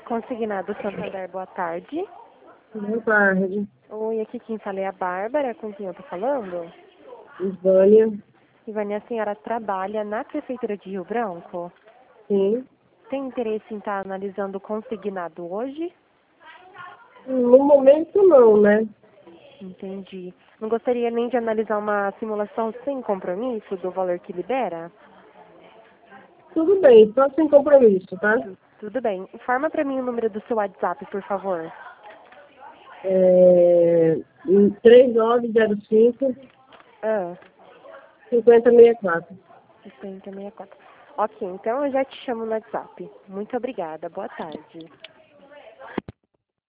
Consignado Santander, boa tarde. Boa tarde. Oi, aqui quem fala é a Bárbara, com quem eu tô falando? Vânia. Ivânia, a senhora trabalha na Prefeitura de Rio Branco? Sim. Tem interesse em estar analisando o consignado hoje? No momento não, né? Entendi. Não gostaria nem de analisar uma simulação sem compromisso do valor que libera? Tudo bem, só sem compromisso, tá? Tudo bem. Informa para mim o número do seu WhatsApp, por favor. 3905 Ah, 5064. 5064. Ok, então eu já te chamo no WhatsApp. Muito obrigada. Boa tarde.